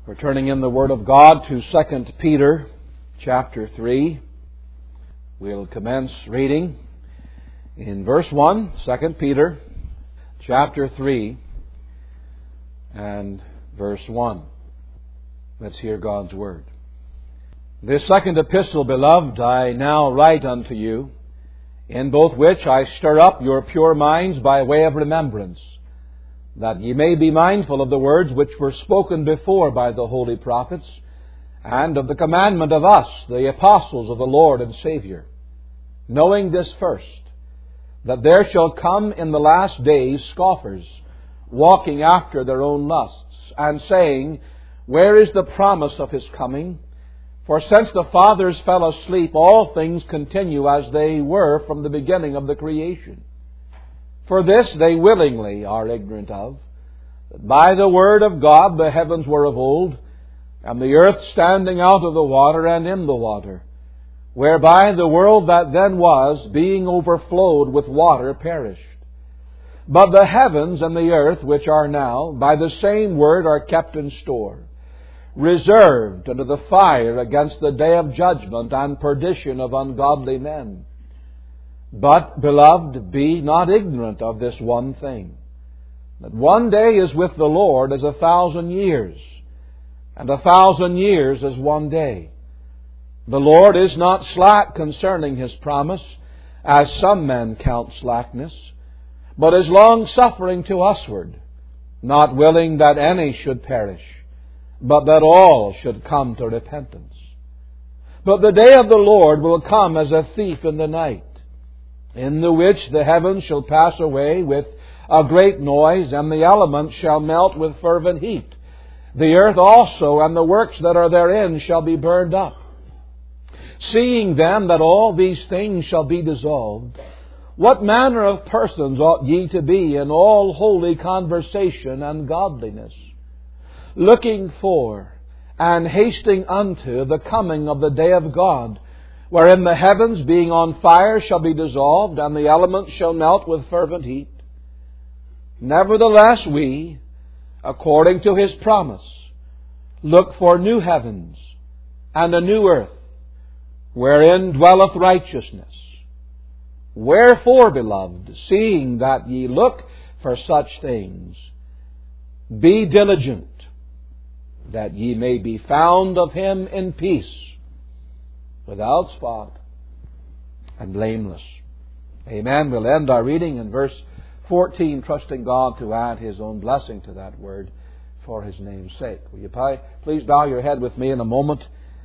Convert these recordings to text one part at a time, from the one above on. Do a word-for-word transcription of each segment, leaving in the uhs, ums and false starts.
We're turning in the Word of God to Second Peter chapter three. We'll commence reading in verse one, Second Peter chapter three and verse one. Let's hear God's Word. This second epistle, beloved, I now write unto you, in both which I stir up your pure minds by way of remembrance, that ye may be mindful of the words which were spoken before by the holy prophets, and of the commandment of us, the apostles of the Lord and Savior, knowing this first, that there shall come in the last days scoffers, walking after their own lusts, and saying, Where is the promise of His coming? For since the fathers fell asleep, all things continue as they were from the beginning of the creation. For this they willingly are ignorant of, that by the word of God the heavens were of old, and the earth standing out of the water and in the water, whereby the world that then was, being overflowed with water, perished. But the heavens and the earth, which are now, by the same word are kept in store, reserved unto the fire against the day of judgment and perdition of ungodly men. But, beloved, be not ignorant of this one thing, that one day is with the Lord as a thousand years, and a thousand years as one day. The Lord is not slack concerning His promise, as some men count slackness, but is long-suffering to usward, not willing that any should perish, but that all should come to repentance. But the day of the Lord will come as a thief in the night, in the which the heavens shall pass away with a great noise, and the elements shall melt with fervent heat. The earth also and the works that are therein shall be burned up. Seeing then that all these things shall be dissolved, what manner of persons ought ye to be in all holy conversation and godliness, looking for and hasting unto the coming of the day of God, wherein the heavens being on fire shall be dissolved, and the elements shall melt with fervent heat? Nevertheless we, according to His promise, look for new heavens and a new earth, wherein dwelleth righteousness. Wherefore, beloved, seeing that ye look for such things, be diligent, that ye may be found of Him in peace, without spot and blameless. Amen. We'll end our reading in verse fourteen, trusting God to add His own blessing to that word for His name's sake. Will you please bow your head with me in a moment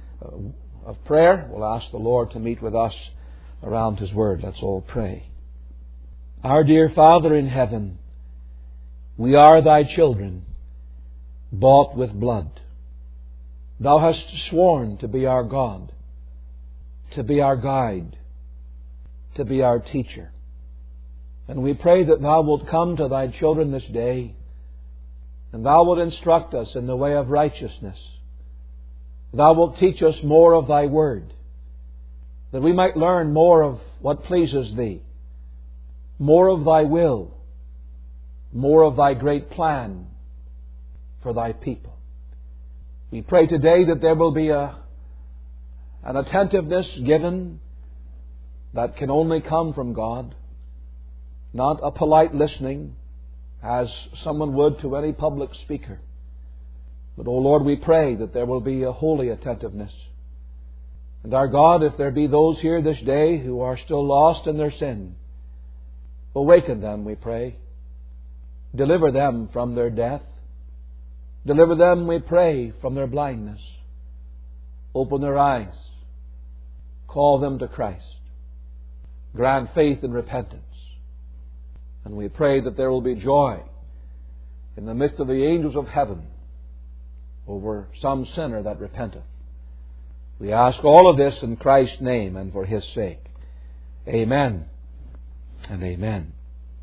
of prayer? We'll ask the Lord to meet with us around His word. Let's all pray. Our dear Father in heaven, we are Thy children, bought with blood. Thou hast sworn to be our God, to be our guide, to be our teacher. And we pray that Thou wilt come to Thy children this day, and Thou wilt instruct us in the way of righteousness. Thou wilt teach us more of Thy word, that we might learn more of what pleases Thee, more of Thy will, more of Thy great plan for Thy people. We pray today that there will be a an attentiveness given that can only come from God, not a polite listening as someone would to any public speaker. But, O Lord, we pray that there will be a holy attentiveness. And our God, if there be those here this day who are still lost in their sin, awaken them, we pray. Deliver them from their death. Deliver them, we pray, from their blindness. Open their eyes. Call them to Christ. Grant faith and repentance. And we pray that there will be joy in the midst of the angels of heaven over some sinner that repenteth. We ask all of this in Christ's name and for His sake. Amen and amen.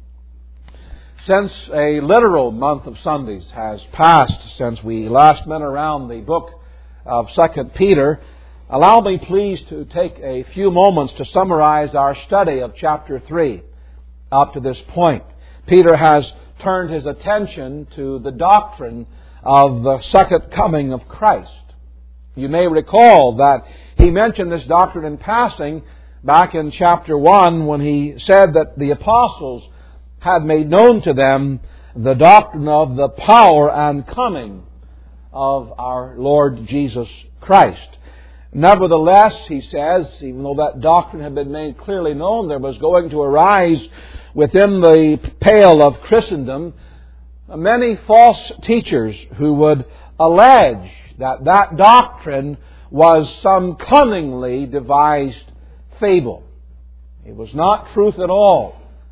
Since a literal month of Sundays has passed since we last went around the book of Second Peter, allow me please to take a few moments to summarize our study of chapter three up to this point. Peter has turned his attention to the doctrine of the second coming of Christ. You may recall that he mentioned this doctrine in passing back in chapter one when he said that the apostles had made known to them the doctrine of the power and coming of our Lord Jesus Christ. Nevertheless, he says, even though that doctrine had been made clearly known, there was going to arise within the pale of Christendom many false teachers who would allege that that doctrine was some cunningly devised fable. It was not truth at all.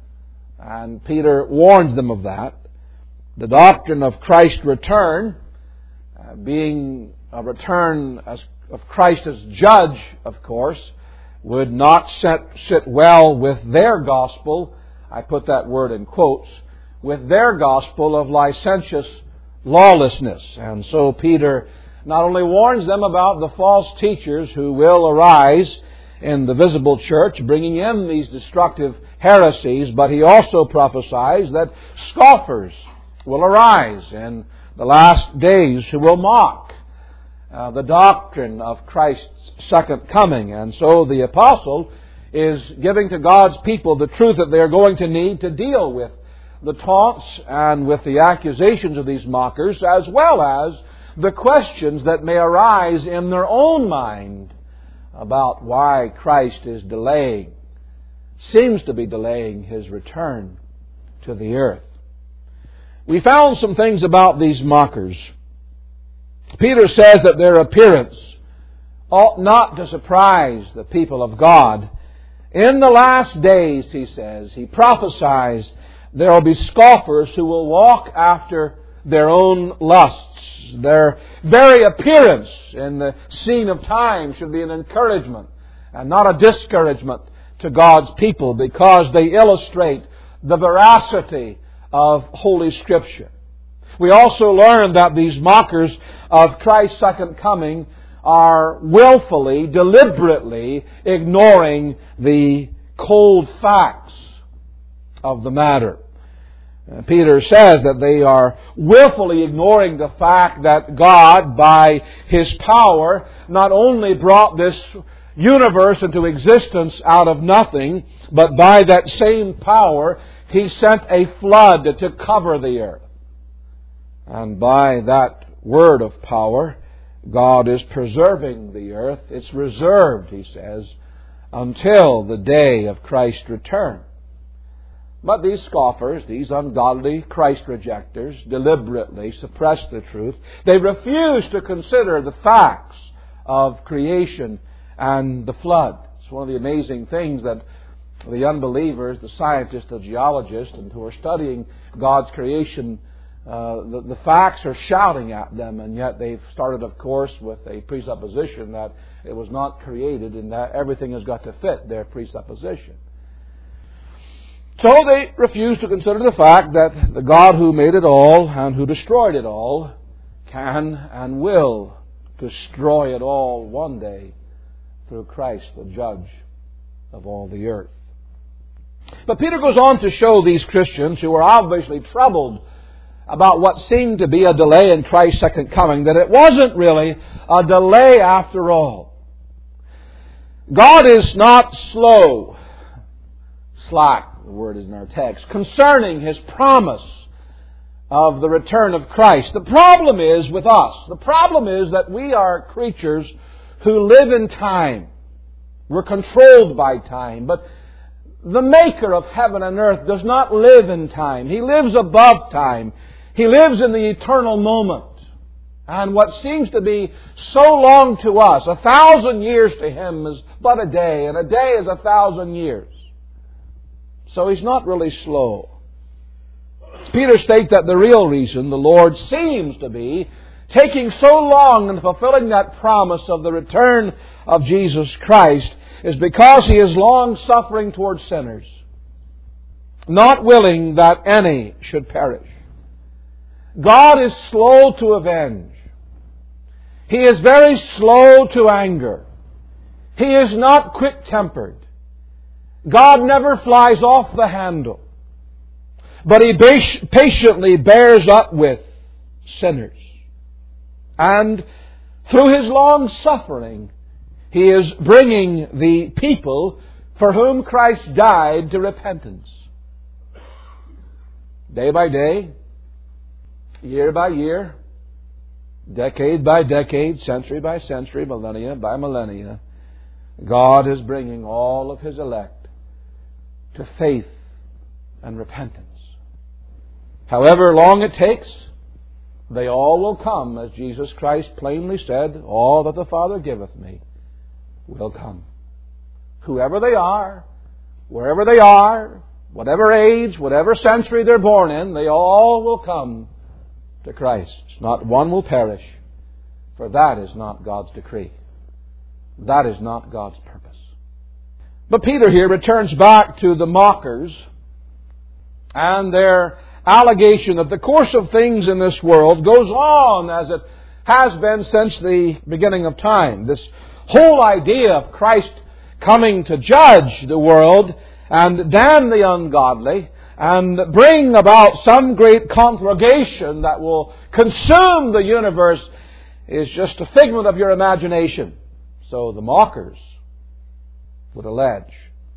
And Peter warns them of that. The doctrine of Christ's return, uh, being a return as, of Christ as judge, of course, would not sit, sit well with their gospel. I put that word in quotes. With their gospel of licentious lawlessness. And so Peter not only warns them about the false teachers who will arise in the visible church, bringing in these destructive heresies, but he also prophesies that scoffers will arise in the last days who will mock uh, the doctrine of Christ's second coming. And so the apostle is giving to God's people the truth that they are going to need to deal with the taunts and with the accusations of these mockers, as well as the questions that may arise in their own mind about why Christ is delaying, seems to be delaying His return to the earth. We found some things about these mockers. Peter says that their appearance ought not to surprise the people of God. In the last days, he says, he prophesies, there will be scoffers who will walk after their own lusts. Their very appearance in the scene of time should be an encouragement and not a discouragement to God's people, because they illustrate the veracity of Holy Scripture. We also learn that these mockers of Christ's second coming are willfully, deliberately ignoring the cold facts of the matter. Peter says that they are willfully ignoring the fact that God, by His power, not only brought this universe into existence out of nothing, but by that same power, He sent a flood to cover the earth. And by that word of power, God is preserving the earth. It's reserved, he says, until the day of Christ's return. But these scoffers, these ungodly Christ rejectors, deliberately suppress the truth. They refuse to consider the facts of creation and the flood. It's one of the amazing things that the unbelievers, the scientists, the geologists, and who are studying God's creation, uh, the, the facts are shouting at them, and yet they've started, of course, with a presupposition that it was not created and that everything has got to fit their presupposition. So they refuse to consider the fact that the God who made it all and who destroyed it all can and will destroy it all one day through Christ, the judge of all the earth. But Peter goes on to show these Christians who are obviously troubled about what seemed to be a delay in Christ's second coming, that it wasn't really a delay after all. God is not slow, slack, the word is in our text, concerning His promise of the return of Christ. The problem is with us. The problem is that we are creatures who live in time. We're controlled by time. But the Maker of heaven and earth does not live in time. He lives above time. He lives in the eternal moment. And what seems to be so long to us, a thousand years to Him is but a day, and a day is a thousand years. So He's not really slow. Peter states that the real reason the Lord seems to be taking so long in fulfilling that promise of the return of Jesus Christ is because He is long-suffering towards sinners, not willing that any should perish. God is slow to avenge. He is very slow to anger. He is not quick-tempered. God never flies off the handle, but He patiently bears up with sinners. And through His long suffering, He is bringing the people for whom Christ died to repentance. Day by day, year by year, decade by decade, century by century, millennia by millennia, God is bringing all of His elect to faith and repentance. However long it takes, they all will come, as Jesus Christ plainly said, all that the Father giveth me will come. Whoever they are, wherever they are, whatever age, whatever century they're born in, they all will come to Christ. Not one will perish, for that is not God's decree. That is not God's purpose. But Peter here returns back to the mockers and their allegation that the course of things in this world goes on as it has been since the beginning of time. This whole idea of Christ coming to judge the world and damn the ungodly and bring about some great conflagration that will consume the universe is just a figment of your imagination. So the mockers would allege.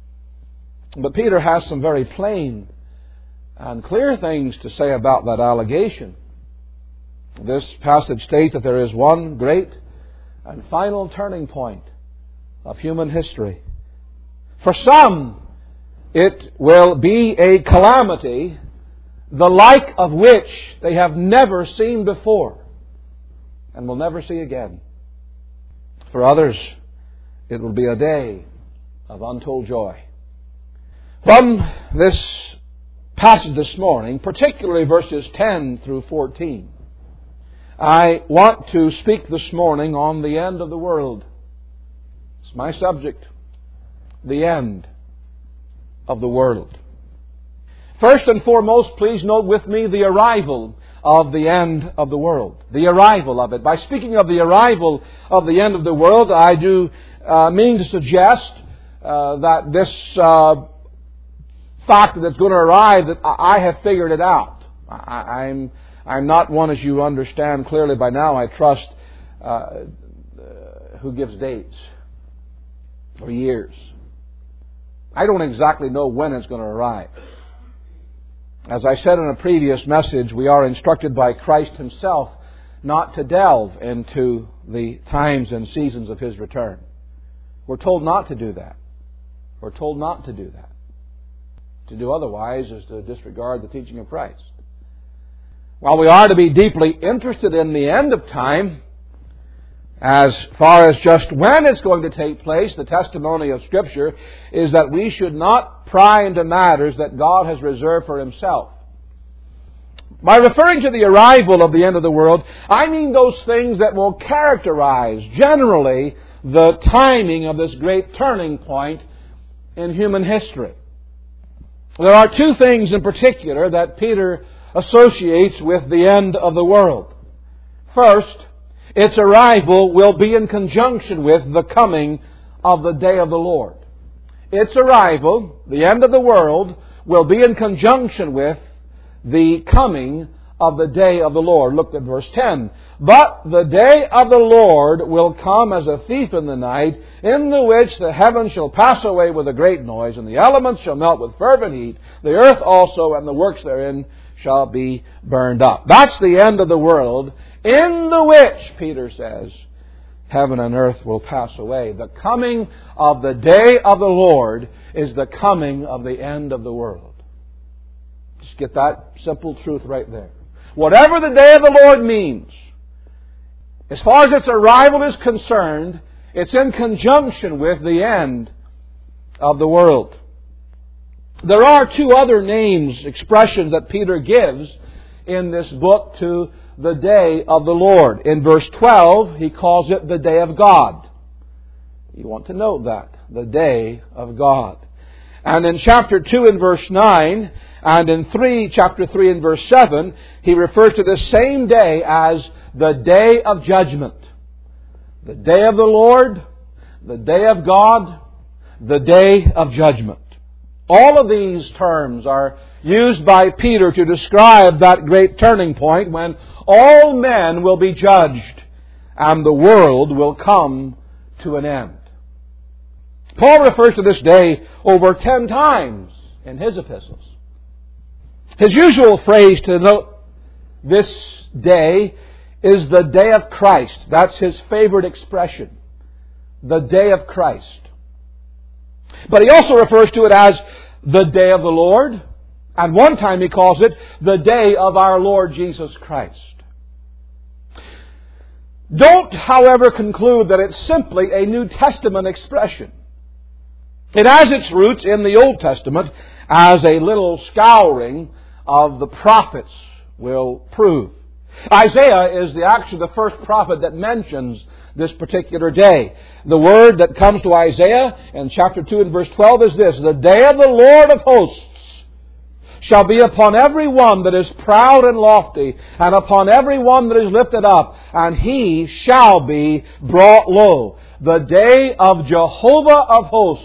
But Peter has some very plain and clear things to say about that allegation. This passage states that there is one great and final turning point of human history. For some, it will be a calamity, the like of which they have never seen before and will never see again. For others, it will be a day of untold joy. From this passage this morning, particularly verses ten through fourteen, I want to speak this morning on the end of the world. It's my subject, the end of the world. First and foremost, please note with me the arrival of the end of the world. The arrival of it. By speaking of the arrival of the end of the world, I do uh, mean to suggest uh, that this uh, fact that it's going to arrive, that I have figured it out. I, I'm I'm not one, as you understand clearly by now, I trust, uh, who gives dates or years. I don't exactly know when it's going to arrive. As I said in a previous message, we are instructed by Christ Himself not to delve into the times and seasons of His return. We're told not to do that. We're told not to do that. To do otherwise is to disregard the teaching of Christ. While we are to be deeply interested in the end of time, as far as just when it's going to take place, the testimony of Scripture is that we should not pry into matters that God has reserved for Himself. By referring to the arrival of the end of the world, I mean those things that will characterize generally the timing of this great turning point in human history. There are two things in particular that Peter associates with the end of the world. First, its arrival will be in conjunction with the coming of the day of the Lord. Its arrival, the end of the world, will be in conjunction with the coming of the day of the Lord. Look at verse ten. But the day of the Lord will come as a thief in the night, in the which the heavens shall pass away with a great noise, and the elements shall melt with fervent heat, the earth also and the works therein shall be burned up. That's the end of the world, in the which, Peter says, heaven and earth will pass away. The coming of the day of the Lord is the coming of the end of the world. Just get that simple truth right there. Whatever the day of the Lord means, as far as its arrival is concerned, it's in conjunction with the end of the world. There are two other names, expressions that Peter gives in this book to the day of the Lord. In verse twelve, he calls it the day of God. You want to note that. The day of God. And in chapter two and verse nine, and in three, chapter three and verse seven, he refers to the same day as the day of judgment. The day of the Lord, the day of God, the day of judgment. All of these terms are used by Peter to describe that great turning point when all men will be judged and the world will come to an end. Paul refers to this day over ten times in his epistles. His usual phrase to denote this day is the day of Christ. That's his favorite expression. The day of Christ. But he also refers to it as the day of the Lord. And one time he calls it the day of our Lord Jesus Christ. Don't, however, conclude that it's simply a New Testament expression. It has its roots in the Old Testament, as a little scouring of the prophets will prove. Isaiah is the, actually the first prophet that mentions this particular day. The word that comes to Isaiah in chapter two and verse twelve is this: the day of the Lord of hosts shall be upon every one that is proud and lofty, and upon every one that is lifted up, and he shall be brought low. The day of Jehovah of hosts.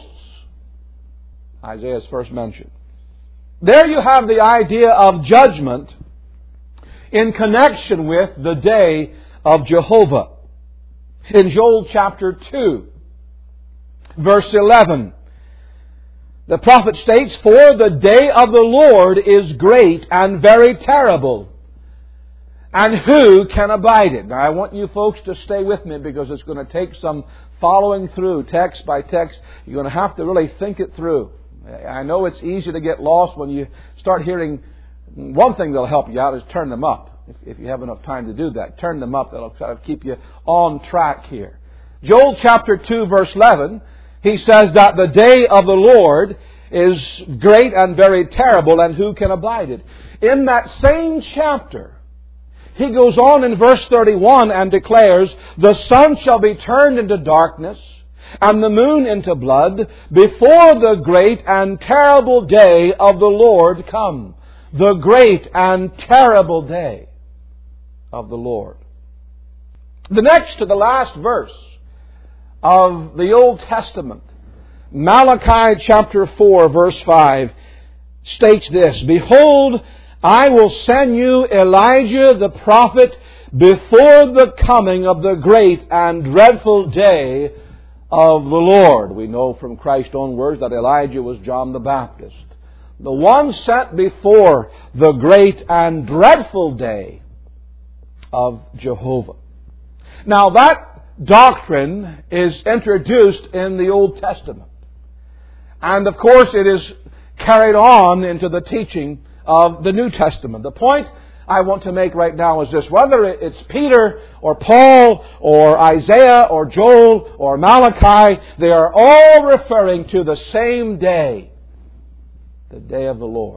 Isaiah's first mention. There you have the idea of judgment in connection with the day of Jehovah. In Joel chapter two, verse eleven, the prophet states, "For the day of the Lord is great and very terrible, and who can abide it?" Now I want you folks to stay with me, because it's going to take some following through text by text. You're going to have to really think it through. I know it's easy to get lost when you start hearing. One thing that'll help you out is turn them up. If, if you have enough time to do that, turn them up. That'll try to keep you on track here. Joel chapter two, verse eleven, he says that the day of the Lord is great and very terrible, and who can abide it? In that same chapter, he goes on in verse thirty-one and declares, "The sun shall be turned into darkness, and the moon into blood, before the great and terrible day of the Lord come." The great and terrible day of the Lord. The next to the last verse of the Old Testament, Malachi chapter four, verse five, states this: "Behold, I will send you Elijah the prophet before the coming of the great and dreadful day of the Lord." We know from Christ's own words that Elijah was John the Baptist. The one sent before the great and dreadful day of Jehovah. Now that doctrine is introduced in the Old Testament. And of course it is carried on into the teaching of the New Testament. The point I want to make right now is this: whether it's Peter or Paul or Isaiah or Joel or Malachi, they are all referring to the same day. The day of the Lord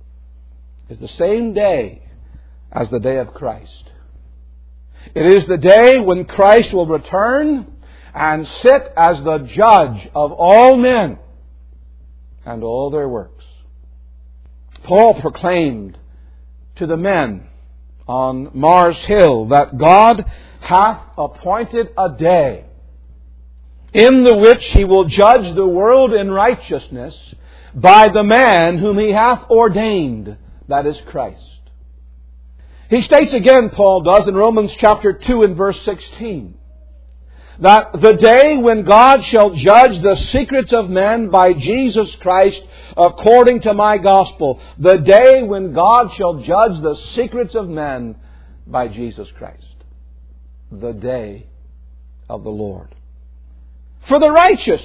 is the same day as the day of Christ. It is the day when Christ will return and sit as the judge of all men and all their works. Paul proclaimed to the men on Mars Hill that God hath appointed a day in the which He will judge the world in righteousness by the man whom He hath ordained, that is Christ. He states again, Paul does, in Romans chapter two and verse sixteen, that the day when God shall judge the secrets of men by Jesus Christ according to my gospel. The day when God shall judge the secrets of men by Jesus Christ. The day of the Lord. For the righteous,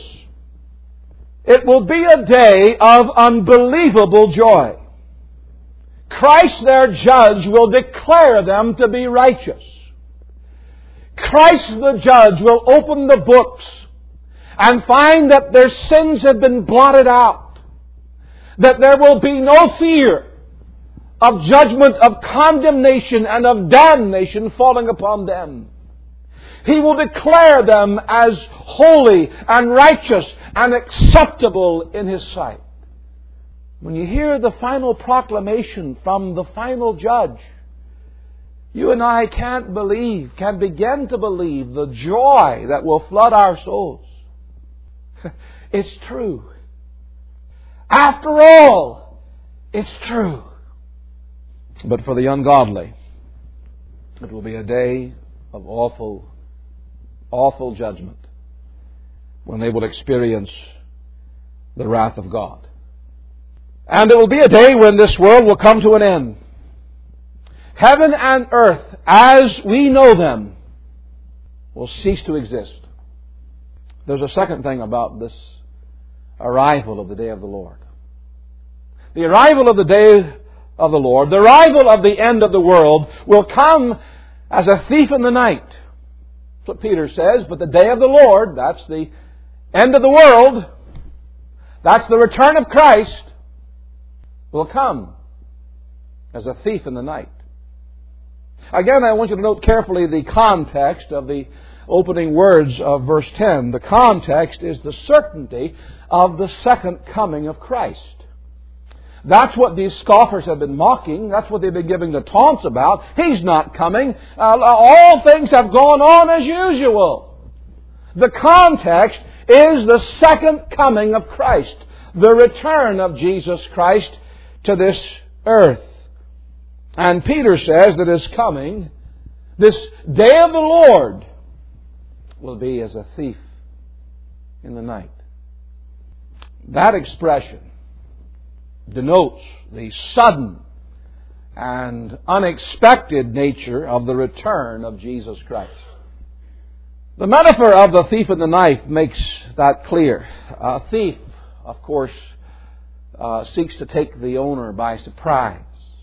it will be a day of unbelievable joy. Christ, their judge, will declare them to be righteous. Christ, the judge, will open the books and find that their sins have been blotted out. That there will be no fear of judgment, of condemnation, and of damnation falling upon them. He will declare them as holy and righteous and acceptable in His sight. When you hear the final proclamation from the final judge, you and I can't believe, can't begin to believe the joy that will flood our souls. It's true. After all, it's true. But for the ungodly, it will be a day of awful awful judgment when they will experience the wrath of God. And it will be a day when this world will come to an end. Heaven and earth, as we know them, will cease to exist. There's a second thing about this arrival of the day of the Lord. The arrival of the day of the Lord, the arrival of the end of the world, will come as a thief in the night. That's what Peter says. But the day of the Lord, that's the end of the world, that's the return of Christ, will come as a thief in the night. Again, I want you to note carefully the context of the opening words of verse ten. The context is the certainty of the second coming of Christ. That's what these scoffers have been mocking. That's what they've been giving the taunts about. He's not coming. Uh, all things have gone on as usual. The context is the second coming of Christ, the return of Jesus Christ to this earth. And Peter says that His coming, this day of the Lord, will be as a thief in the night. That expression denotes the sudden and unexpected nature of the return of Jesus Christ. The metaphor of the thief in the night makes that clear. A thief, of course, uh, seeks to take the owner by surprise.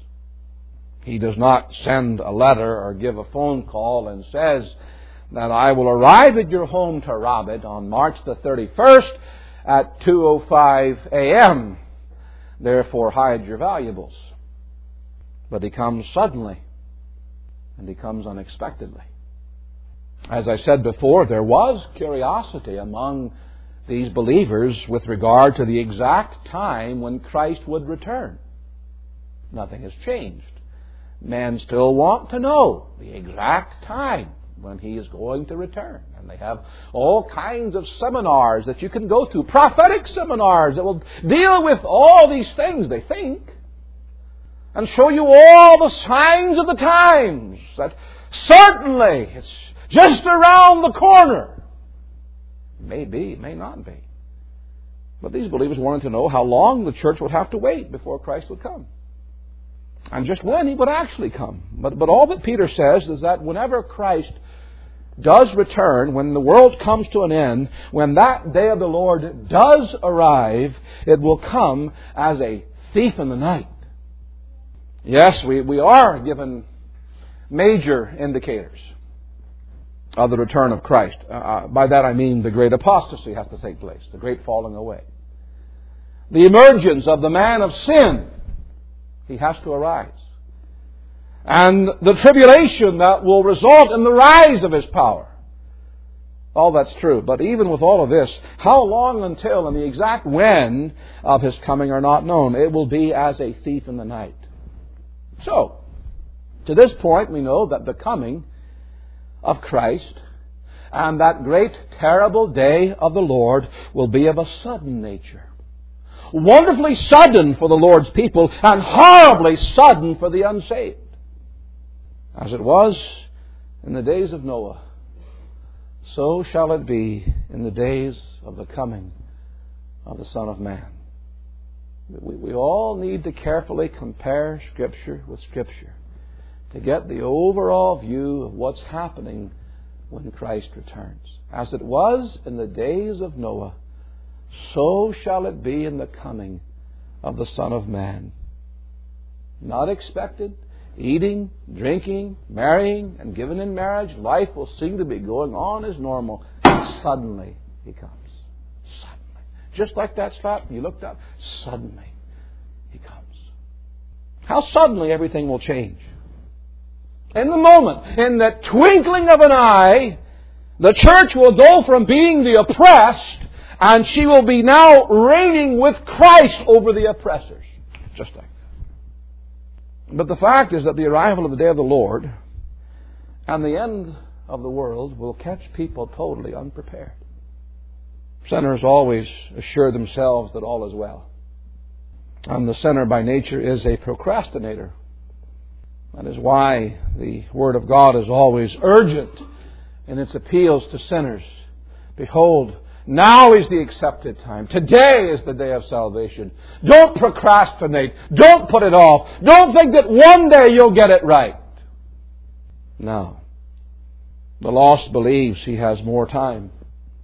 He does not send a letter or give a phone call and says that I will arrive at your home to rob it on March the thirty-first at two oh five a.m. Therefore, hide your valuables. But He comes suddenly, and He comes unexpectedly. As I said before, there was curiosity among these believers with regard to the exact time when Christ would return. Nothing has changed. Men still want to know the exact time when He is going to return. And they have all kinds of seminars that you can go to, prophetic seminars that will deal with all these things, they think, and show you all the signs of the times, that certainly it's just around the corner. May be, may not be. But these believers wanted to know how long the church would have to wait before Christ would come, and just when He would actually come. But, but all that Peter says is that whenever Christ does return, when the world comes to an end, when that day of the Lord does arrive, it will come as a thief in the night. Yes, we, we are given major indicators of the return of Christ. Uh, by that I mean the great apostasy has to take place, the great falling away. The emergence of the man of sin, he has to arise. And the tribulation that will result in the rise of his power. All that's true. But even with all of this, how long until and the exact when of His coming are not known. It will be as a thief in the night. So, to this point we know that the coming of Christ and that great terrible day of the Lord will be of a sudden nature. Wonderfully sudden for the Lord's people and horribly sudden for the unsaved. As it was in the days of Noah, so shall it be in the days of the coming of the Son of Man. We, we all need to carefully compare Scripture with Scripture to get the overall view of what's happening when Christ returns. As it was in the days of Noah, so shall it be in the coming of the Son of Man. Not expected, eating, drinking, marrying, and given in marriage, life will seem to be going on as normal. And suddenly He comes. Suddenly. Just like that spot you looked up, suddenly He comes. How suddenly everything will change. In the moment, in the twinkling of an eye, the church will go from being the oppressed, and she will be now reigning with Christ over the oppressors. Just like that. But the fact is that the arrival of the day of the Lord and the end of the world will catch people totally unprepared. Sinners always assure themselves that all is well. And the sinner by nature is a procrastinator. That is why the Word of God is always urgent in its appeals to sinners. Behold, now is the accepted time. Today is the day of salvation. Don't procrastinate. Don't put it off. Don't think that one day you'll get it right. No. The lost believes he has more time.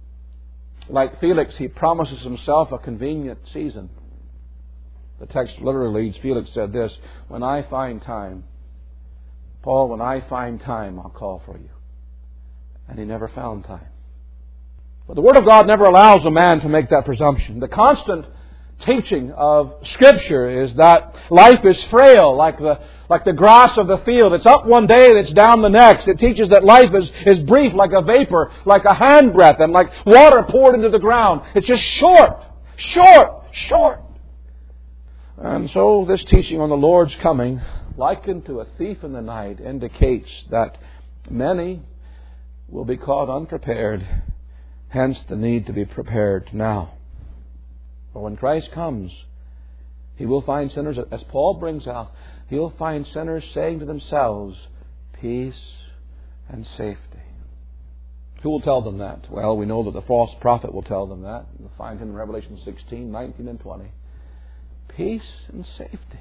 Like Felix, he promises himself a convenient season. The text literally reads, Felix said this, when I find time, Paul, when I find time, I'll call for you. And he never found time. But the Word of God never allows a man to make that presumption. The constant teaching of Scripture is that life is frail, like the like the grass of the field. It's up one day and it's down the next. It teaches that life is, is brief, like a vapor, like a handbreadth, and like water poured into the ground. It's just short, short, short. And so this teaching on the Lord's coming, likened to a thief in the night, indicates that many will be caught unprepared. Hence the need to be prepared now. For when Christ comes, He will find sinners, as Paul brings out, He'll find sinners saying to themselves, peace and safety. Who will tell them that? Well, we know that the false prophet will tell them that. You'll find him in Revelation sixteen, nineteen, and twenty. Peace and safety.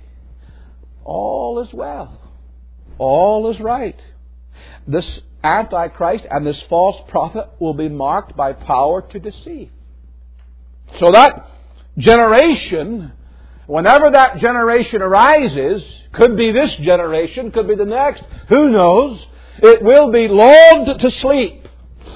All is well. All is right. This Antichrist and this false prophet will be marked by power to deceive. So that generation, whenever that generation arises, could be this generation, could be the next, who knows, it will be lulled to sleep.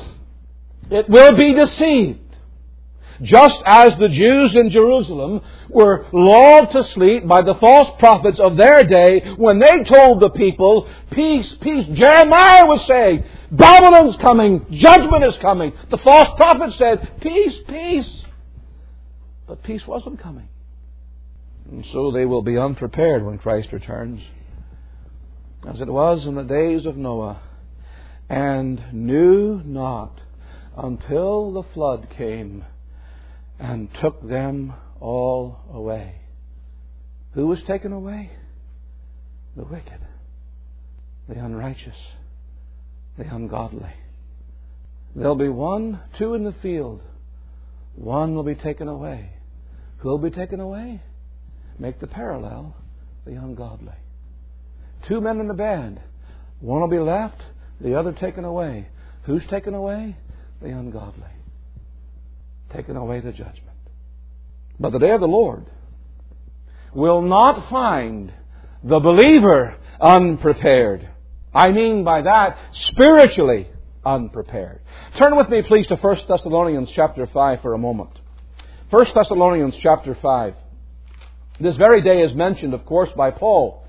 It will be deceived. Just as the Jews in Jerusalem were lulled to sleep by the false prophets of their day when they told the people, peace, peace. Jeremiah was saying, Babylon's coming, judgment is coming. The false prophet said, peace, peace. But peace wasn't coming. And so they will be unprepared when Christ returns, as it was in the days of Noah, and knew not until the flood came and took them all away. Who was taken away? The wicked, the unrighteous, the ungodly. There'll be one, two in the field. One will be taken away. Who will be taken away? Make the parallel, the ungodly. Two men in the band. One will be left, the other taken away. Who's taken away? The ungodly. Taken away to judgment. But the day of the Lord will not find the believer unprepared. I mean by that, spiritually unprepared. Turn with me, please, to First Thessalonians chapter five for a moment. First Thessalonians chapter five. This very day is mentioned, of course, by Paul.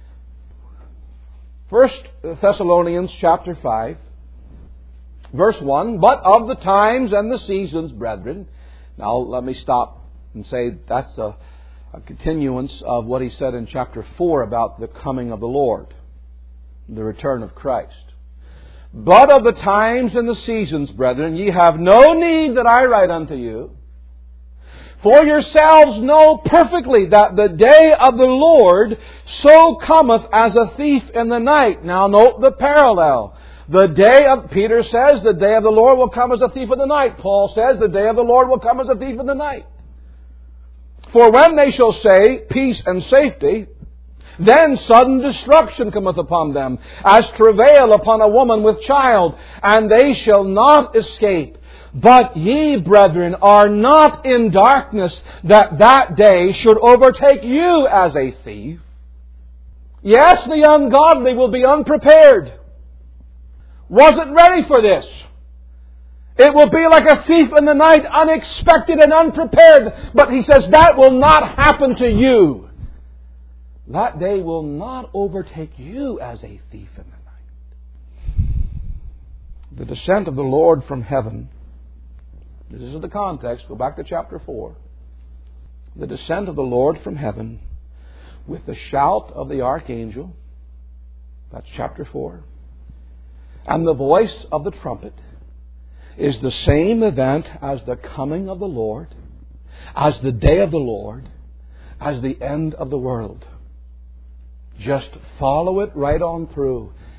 First Thessalonians chapter five. Verse one, but of the times and the seasons, brethren. Now let me stop and say that's a, a continuance of what he said in chapter four about the coming of the Lord, the return of Christ. But of the times and the seasons, brethren, ye have no need that I write unto you. For yourselves know perfectly that the day of the Lord so cometh as a thief in the night. Now note the parallel. The day of, Peter says, the day of the Lord will come as a thief in the night. Paul says, the day of the Lord will come as a thief in the night. For when they shall say, peace and safety, then sudden destruction cometh upon them, as travail upon a woman with child, and they shall not escape. But ye, brethren, are not in darkness, that that day should overtake you as a thief. Yes, the ungodly will be unprepared. Wasn't ready for this. It will be like a thief in the night, unexpected and unprepared. But he says that will not happen to you. That day will not overtake you as a thief in the night. The descent of the Lord from heaven. This is the context. Go back to chapter four. The descent of the Lord from heaven with the shout of the archangel. That's chapter four. And the voice of the trumpet is the same event as the coming of the Lord, as the day of the Lord, as the end of the world. Just follow it right on through.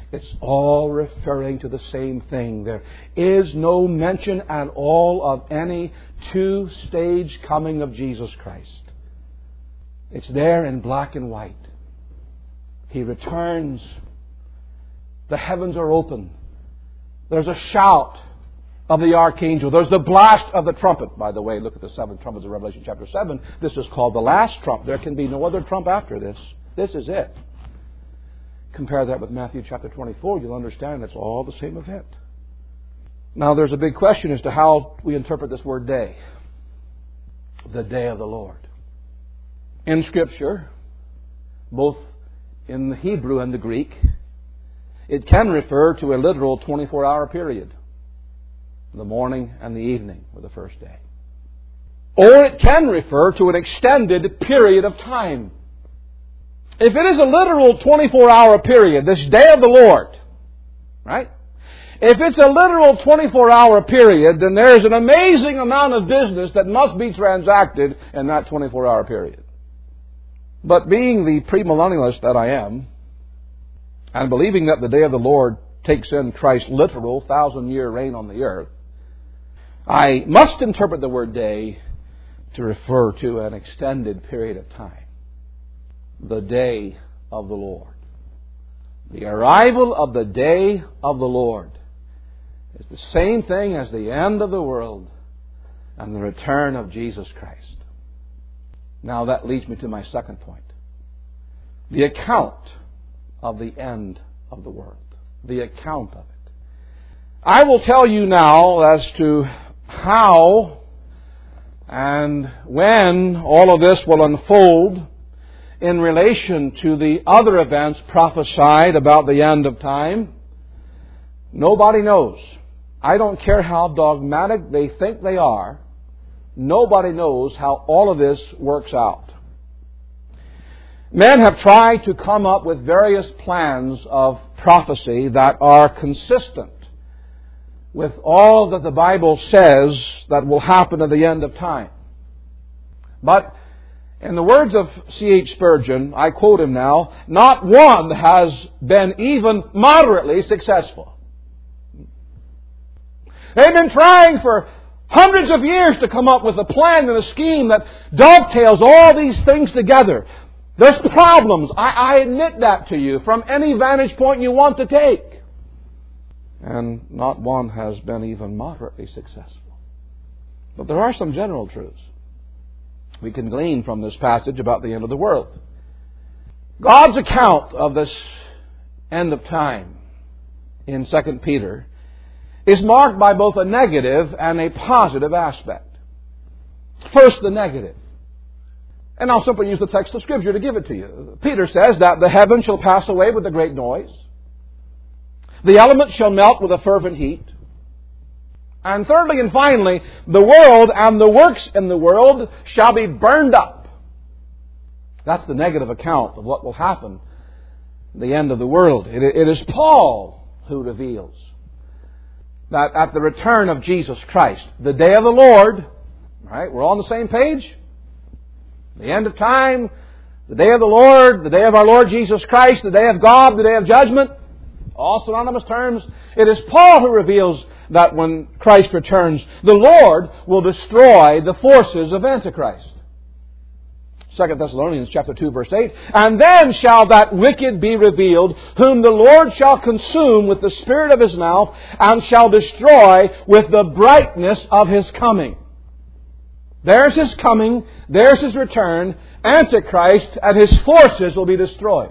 It's all referring to the same thing. There is no mention at all of any two-stage coming of Jesus Christ. It's there in black and white. He returns. The heavens are open. There's a shout of the archangel. There's the blast of the trumpet. By the way, look at the seven trumpets of Revelation chapter seven. This is called the last trump. There can be no other trump after this. This is it. Compare that with Matthew chapter twenty-four. You'll understand it's all the same event. Now there's a big question as to how we interpret this word day. The day of the Lord. In Scripture, both in the Hebrew and the Greek, it can refer to a literal twenty-four hour period. The morning and the evening were the first day. Or it can refer to an extended period of time. If it is a literal twenty-four hour period, this day of the Lord, right? If it's a literal twenty-four hour period, then there's an amazing amount of business that must be transacted in that twenty-four hour period. But being the premillennialist that I am, and believing that the day of the Lord takes in Christ's literal thousand-year reign on the earth, I must interpret the word day to refer to an extended period of time. The day of the Lord. The arrival of the day of the Lord is the same thing as the end of the world and the return of Jesus Christ. Now that leads me to my second point. The account of the end of the world. The account of it. I will tell you now as to how and when all of this will unfold in relation to the other events prophesied about the end of time. Nobody knows. I don't care how dogmatic they think they are. Nobody knows how all of this works out. Men have tried to come up with various plans of prophecy that are consistent with all that the Bible says that will happen at the end of time. But in the words of C H Spurgeon, I quote him now, not one has been even moderately successful. They've been trying for hundreds of years to come up with a plan and a scheme that dovetails all these things together. There's problems. I, I admit that to you from any vantage point you want to take. And not one has been even moderately successful. But there are some general truths we can glean from this passage about the end of the world. God's account of this end of time in Second Peter is marked by both a negative and a positive aspect. First, the negative. And I'll simply use the text of Scripture to give it to you. Peter says that the heavens shall pass away with a great noise. The elements shall melt with a fervent heat. And thirdly and finally, the world and the works in the world shall be burned up. That's the negative account of what will happen at the end of the world. It, it is Paul who reveals that at the return of Jesus Christ, the day of the Lord, right? We're all on the same page? The end of time, the day of the Lord, the day of our Lord Jesus Christ, the day of God, the day of judgment. All synonymous terms. It is Paul who reveals that when Christ returns, the Lord will destroy the forces of Antichrist. Second Thessalonians chapter two verse eight. And then shall that wicked be revealed, whom the Lord shall consume with the spirit of His mouth, and shall destroy with the brightness of His coming. There's His coming, there's His return. Antichrist and his forces will be destroyed.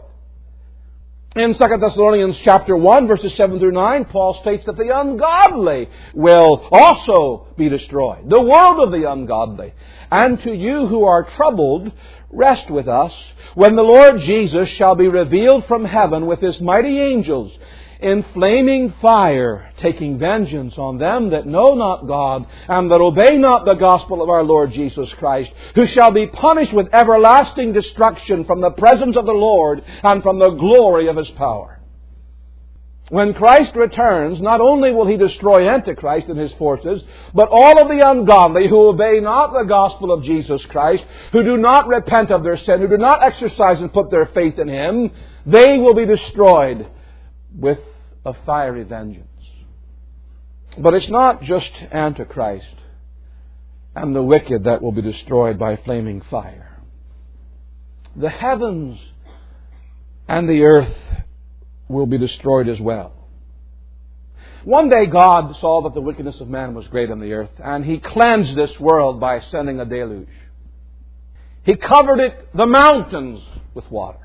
In Second Thessalonians chapter one, verses seven through nine, Paul states that the ungodly will also be destroyed. The world of the ungodly. And to you who are troubled, rest with us, when the Lord Jesus shall be revealed from heaven with His mighty angels, in flaming fire, taking vengeance on them that know not God, and that obey not the gospel of our Lord Jesus Christ, who shall be punished with everlasting destruction from the presence of the Lord and from the glory of His power. When Christ returns, not only will He destroy Antichrist and his forces, but all of the ungodly who obey not the gospel of Jesus Christ, who do not repent of their sin, who do not exercise and put their faith in Him, they will be destroyed with a fiery vengeance. But it's not just Antichrist and the wicked that will be destroyed by flaming fire. The heavens and the earth will be destroyed as well. One day God saw that the wickedness of man was great on the earth, and He cleansed this world by sending a deluge. He covered it, the mountains, with water.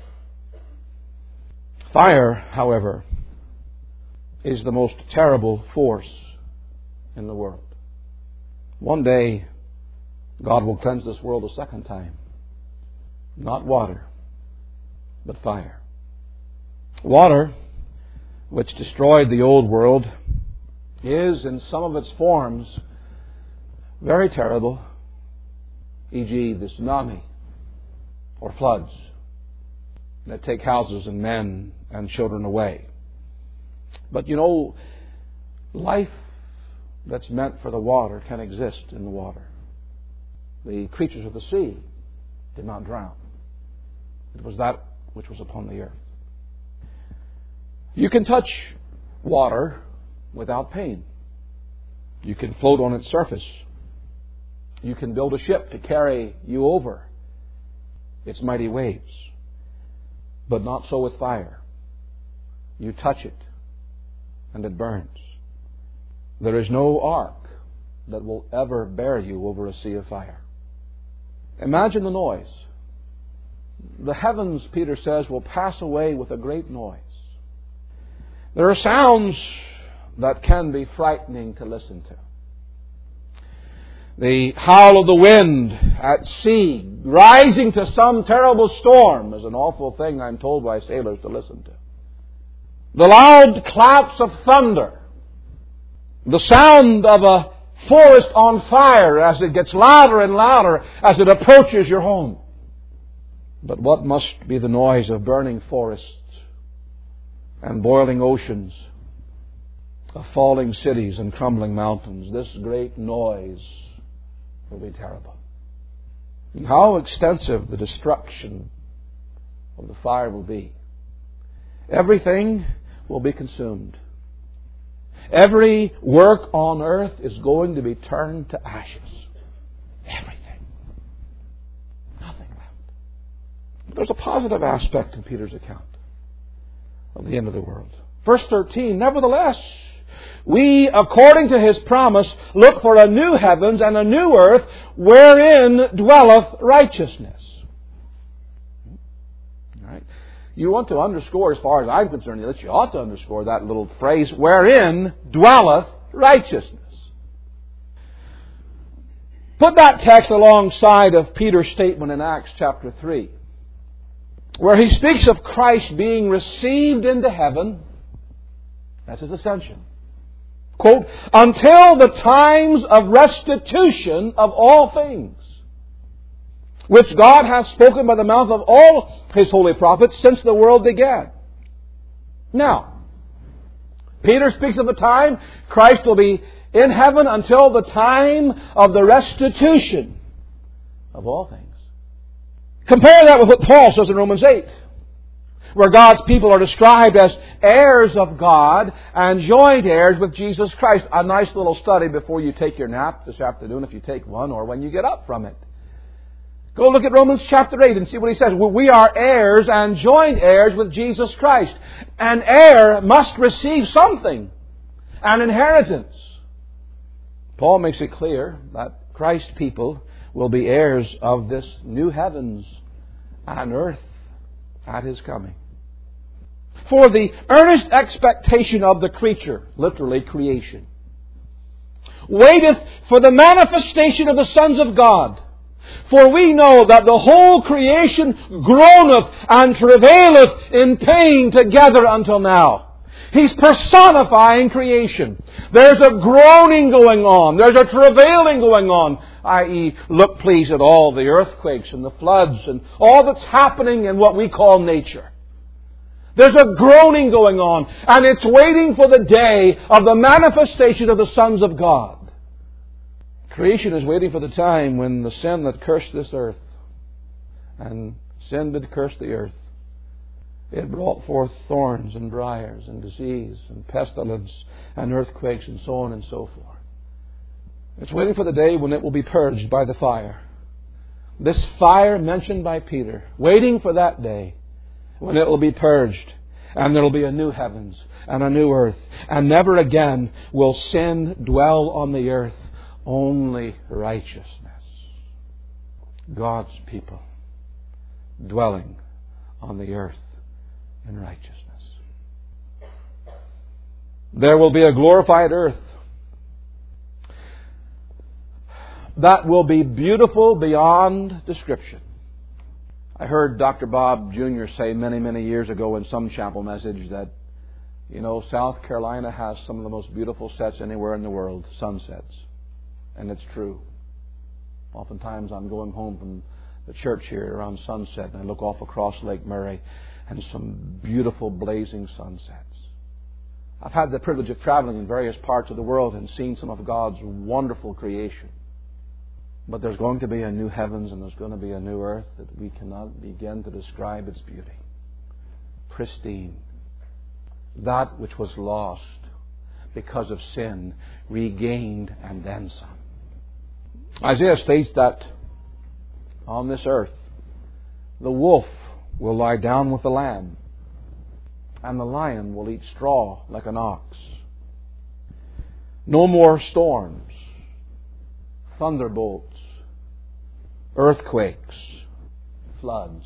Fire, however, is the most terrible force in the world. One day, God will cleanse this world a second time. Not water, but fire. Water, which destroyed the old world, is, in some of its forms, very terrible, for example the tsunami or floods that take houses and men and children away. But you know, life that's meant for the water can exist in the water. The creatures of the sea did not drown. It was that which was upon the earth. You can touch water without pain. You can float on its surface. You can build a ship to carry you over its mighty waves. But not so with fire. You touch it, and it burns. There is no ark that will ever bear you over a sea of fire. Imagine the noise. The heavens, Peter says, will pass away with a great noise. There are sounds that can be frightening to listen to. The howl of the wind at sea, rising to some terrible storm, is an awful thing, I'm told by sailors, to listen to. The loud claps of thunder, the sound of a forest on fire as it gets louder and louder as it approaches your home. But what must be the noise of burning forests and boiling oceans, of falling cities and crumbling mountains? This great noise will be terrible. And how extensive the destruction of the fire will be. Everything will be consumed. Every work on earth is going to be turned to ashes. Everything. Nothing left. There's a positive aspect in Peter's account of the end of the world. Verse thirteen, nevertheless, we, according to His promise, look for a new heavens and a new earth wherein dwelleth righteousness. All right. You want to underscore, as far as I'm concerned, that you ought to underscore that little phrase, wherein dwelleth righteousness. Put that text alongside of Peter's statement in Acts chapter three, where he speaks of Christ being received into heaven. That's His ascension. Quote, until the times of restitution of all things, which God hath spoken by the mouth of all His holy prophets since the world began. Now, Peter speaks of a time Christ will be in heaven until the time of the restitution of all things. Compare that with what Paul says in Romans eight, where God's people are described as heirs of God and joint heirs with Jesus Christ. A nice little study before you take your nap this afternoon, if you take one, or when you get up from it. Go look at Romans chapter eight and see what he says. We are heirs and joint heirs with Jesus Christ. An heir must receive something, an inheritance. Paul makes it clear that Christ's people will be heirs of this new heavens and earth at His coming. For the earnest expectation of the creature, literally creation, waiteth for the manifestation of the sons of God. For we know that the whole creation groaneth and travaileth in pain together until now. He's personifying creation. There's a groaning going on. There's a travailing going on. that is, look please at all the earthquakes and the floods and all that's happening in what we call nature. There's a groaning going on, and it's waiting for the day of the manifestation of the sons of God. Creation is waiting for the time when the sin that cursed this earth, and sin did curse the earth, It brought forth thorns and briars and disease and pestilence and earthquakes and so on and so forth. It's waiting for the day when it will be purged by the fire. This fire mentioned by Peter, waiting for that day when it will be purged and there will be a new heavens and a new earth, and never again will sin dwell on the earth, only righteousness. God's people dwelling on the earth in righteousness. There will be a glorified earth that will be beautiful beyond description. I heard Doctor Bob Junior say many, many years ago in some chapel message that, you know, South Carolina has some of the most beautiful sets anywhere in the world, sunsets. And it's true. Oftentimes I'm going home from the church here around sunset and I look off across Lake Murray and some beautiful blazing sunsets. I've had the privilege of traveling in various parts of the world and seeing some of God's wonderful creation. But there's going to be a new heavens and there's going to be a new earth that we cannot begin to describe its beauty. Pristine. That which was lost because of sin, regained and then some. Isaiah states that on this earth, the wolf will lie down with the lamb, and the lion will eat straw like an ox. No more storms, thunderbolts, earthquakes, floods.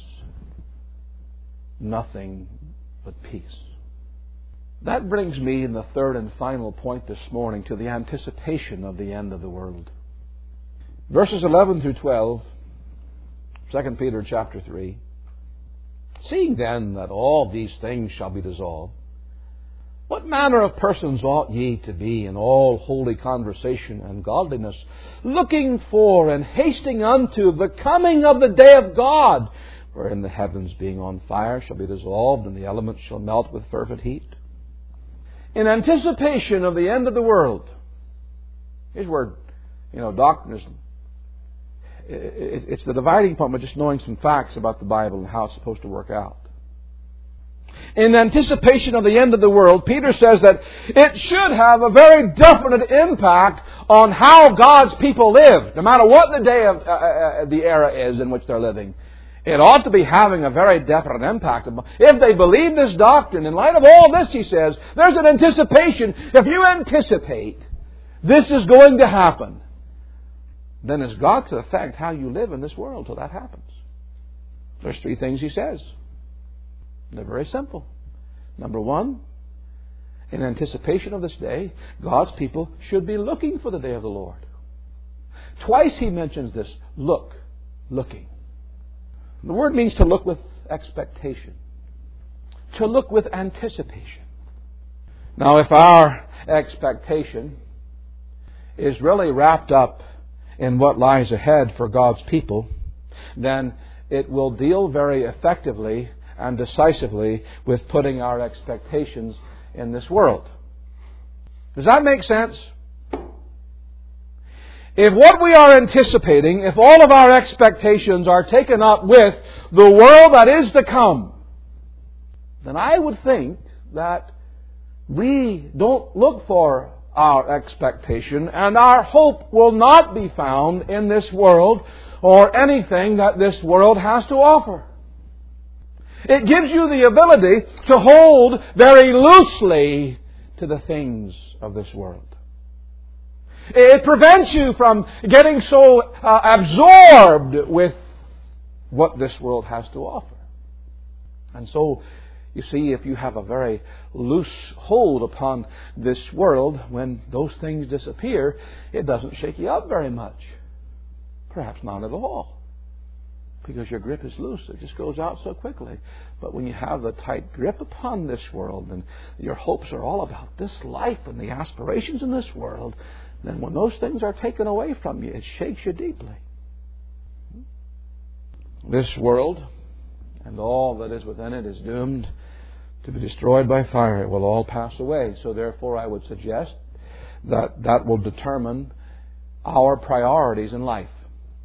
Nothing but peace. That brings me in the third and final point this morning to the anticipation of the end of the world. Verses eleven through twelve, Second Peter chapter three. Seeing then that all these things shall be dissolved, what manner of persons ought ye to be in all holy conversation and godliness, looking for and hasting unto the coming of the day of God, wherein the heavens being on fire shall be dissolved, and the elements shall melt with fervent heat? In anticipation of the end of the world. Here's where, you know, doctrine is, it's the dividing point, but just knowing some facts about the Bible and how it's supposed to work out. In anticipation of the end of the world, Peter says that it should have a very definite impact on how God's people live, no matter what the day of uh, uh, the era is in which they're living. It ought to be having a very definite impact. If they believe this doctrine, in light of all this, he says, there's an anticipation. If you anticipate this is going to happen, then it's got to affect how you live in this world till that happens. There's three things he says. They're very simple. Number one, in anticipation of this day, God's people should be looking for the day of the Lord. Twice he mentions this, look, looking. The word means to look with expectation, to look with anticipation. Now, if our expectation is really wrapped up in what lies ahead for God's people, then it will deal very effectively and decisively with putting our expectations in this world. Does that make sense? If what we are anticipating, if all of our expectations are taken up with the world that is to come, then I would think that we don't look for our expectation, and our hope will not be found in this world or anything that this world has to offer. It gives you the ability to hold very loosely to the things of this world. It prevents you from getting so uh, absorbed with what this world has to offer. And so, you see, if you have a very loose hold upon this world, when those things disappear, it doesn't shake you up very much. Perhaps not at all. Because your grip is loose. It just goes out so quickly. But when you have the tight grip upon this world and your hopes are all about this life and the aspirations in this world, then when those things are taken away from you, it shakes you deeply. This world and all that is within it is doomed to be destroyed by fire. It will all pass away. So therefore I would suggest that that will determine our priorities in life.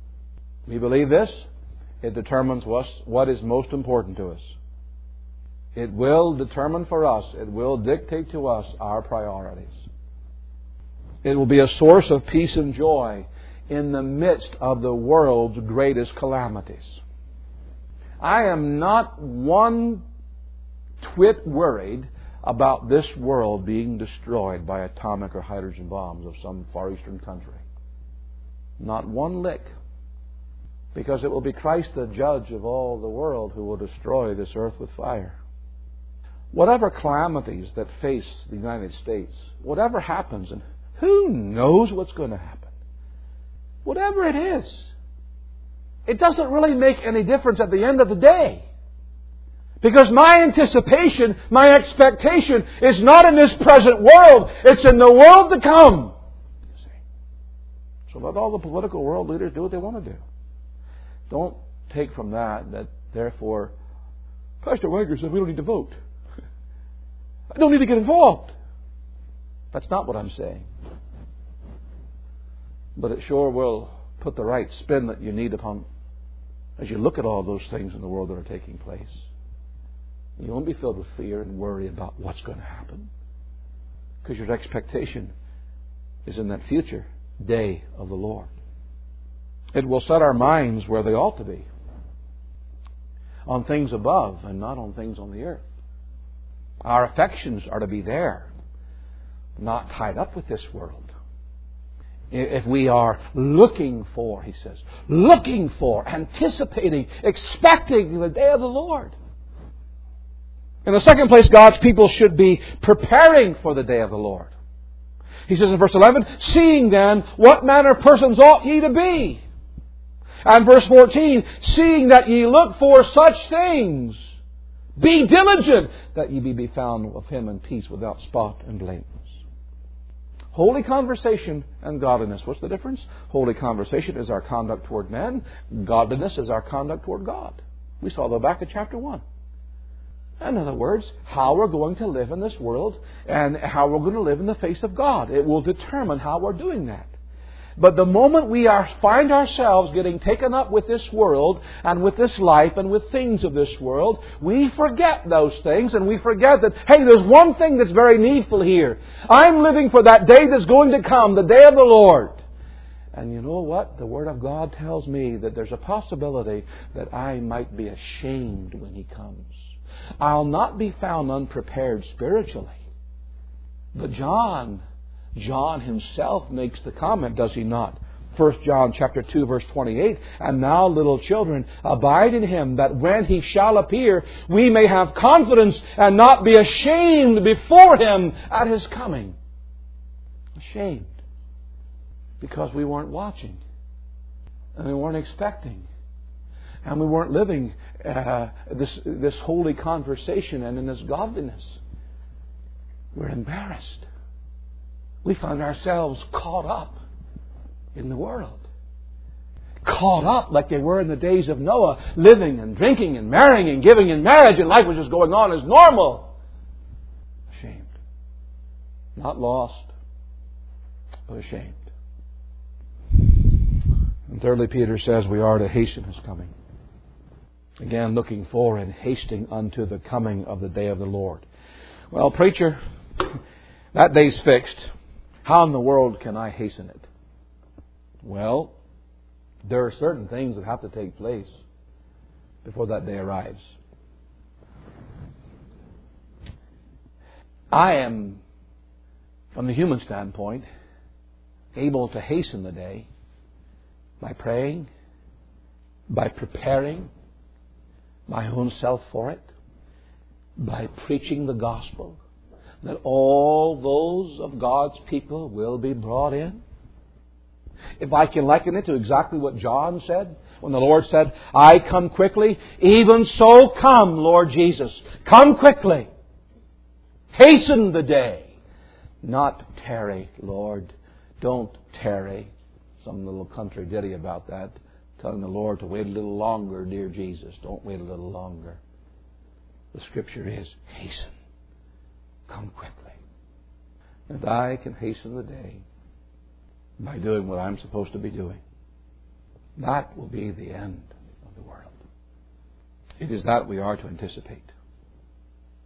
We believe this. It determines what is most important to us. It will determine for us, it will dictate to us our priorities. It will be a source of peace and joy in the midst of the world's greatest calamities. I am not one twit worried about this world being destroyed by atomic or hydrogen bombs of some Far Eastern country. Not one lick. Because it will be Christ, the judge of all the world, who will destroy this earth with fire. Whatever calamities that face the United States, whatever happens, and who knows what's going to happen, whatever it is, it doesn't really make any difference at the end of the day. Because my anticipation, my expectation is not in this present world, it's in the world to come. You see? So let all the political world leaders do what they want to do. Don't take from that that, therefore, Pastor Wagner said we don't need to vote. I don't need to get involved. That's not what I'm saying. But it sure will put the right spin that you need upon as you look at all those things in the world that are taking place. You won't be filled with fear and worry about what's going to happen. Because your expectation is in that future day of the Lord. It will set our minds where they ought to be. On things above and not on things on the earth. Our affections are to be there, not tied up with this world. If we are looking for, he says, looking for, anticipating, expecting the day of the Lord. In the second place, God's people should be preparing for the day of the Lord. He says in verse eleven, seeing then what manner of persons ought ye to be. And verse fourteen, seeing that ye look for such things, be diligent that ye be found of Him in peace without spot and blameless. Holy conversation and godliness. What's the difference? Holy conversation is our conduct toward men. Godliness is our conduct toward God. We saw that back in chapter one. In other words, how we're going to live in this world and how we're going to live in the face of God. It will determine how we're doing that. But the moment we are find ourselves getting taken up with this world and with this life and with things of this world, we forget those things and we forget that, hey, there's one thing that's very needful here. I'm living for that day that's going to come, the day of the Lord. And you know what? The Word of God tells me that there's a possibility that I might be ashamed when He comes. I'll not be found unprepared spiritually. But John... John himself makes the comment, does he not? First John chapter two, verse twenty-eight. And now, little children, abide in Him, that when He shall appear, we may have confidence and not be ashamed before Him at His coming. Ashamed. Because we weren't watching. And we weren't expecting. And we weren't living uh, this, this holy conversation and in this godliness. We're embarrassed. We found ourselves caught up in the world. Caught up like they were in the days of Noah, living and drinking and marrying and giving in marriage, and life was just going on as normal. Ashamed. Not lost, but ashamed. And thirdly, Peter says we are to hasten His coming. Again, looking for and hasting unto the coming of the day of the Lord. Well, preacher, that day's fixed. How in the world can I hasten it? Well, there are certain things that have to take place before that day arrives. I am, from the human standpoint, able to hasten the day by praying, by preparing my own self for it, by preaching the gospel, that all those of God's people will be brought in. If I can liken it to exactly what John said, when the Lord said, I come quickly, even so come, Lord Jesus. Come quickly. Hasten the day. Not tarry, Lord. Don't tarry. Some little country ditty about that, telling the Lord to wait a little longer, dear Jesus. Don't wait a little longer. The Scripture is hasten. Come quickly. And I can hasten the day by doing what I'm supposed to be doing. That will be the end of the world. It is that we are to anticipate.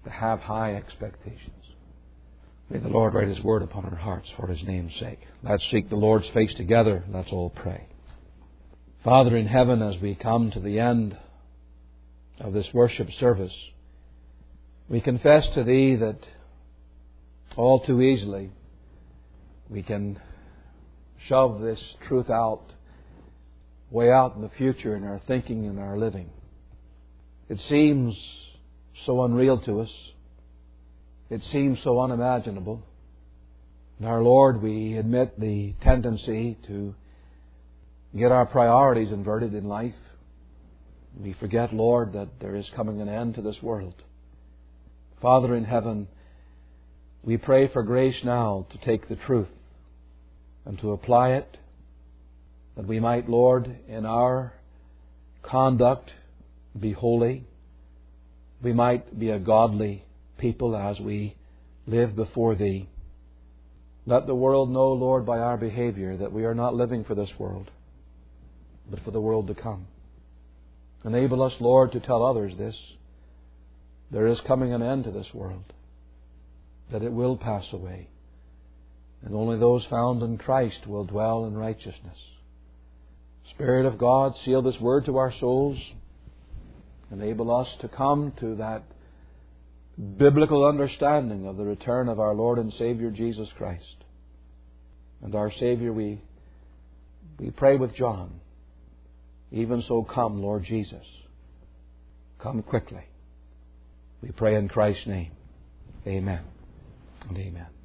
to have high expectations. May the Lord write His word upon our hearts for His name's sake. Let's seek the Lord's face together. Let's all pray. Father in heaven, as we come to the end of this worship service, we confess to Thee that all too easily we can shove this truth out, way out in the future in our thinking and our living. It seems so unreal to us. It seems so unimaginable. And our Lord, we admit the tendency to get our priorities inverted in life. We forget, Lord, that there is coming an end to this world. Father in heaven, we pray for grace now to take the truth and to apply it, that we might, Lord, in our conduct be holy. We might be a godly people as we live before Thee. Let the world know, Lord, by our behavior that we are not living for this world, but for the world to come. Enable us, Lord, to tell others this. There is coming an end to this world, that it will pass away, and only those found in Christ will dwell in righteousness. Spirit of God, seal this word to our souls. Enable us to come to that biblical understanding of the return of our Lord and Savior Jesus Christ. And our Savior, we, we pray with John, even so come, Lord Jesus. Come quickly. We pray in Christ's name. Amen and amen.